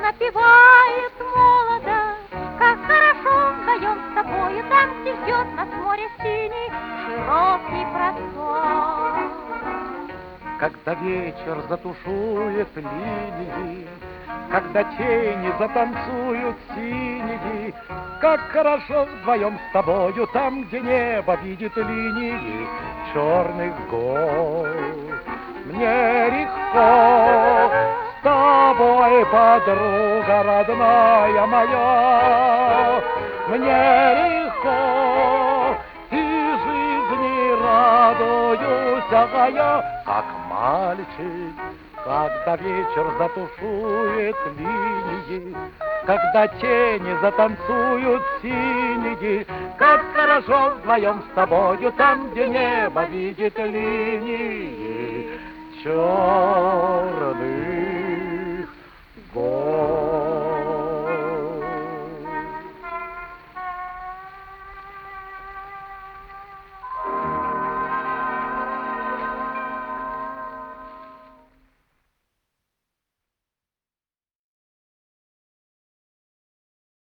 напевает молодо, как хорошо вдвоем с тобою, там, где ждет нас море синий, широкий простор. Когда вечер затушует линии, когда тени затанцуют синие, как хорошо вдвоем с тобою, там, где небо видит линии черных гор. Мне легко с тобой, подруга родная моя, мне легко, и жизни радуюсь я, как мальчик, когда вечер затушует линии, когда тени затанцуют синие, как хорошо вдвоем с тобою, там, где небо видит линии черных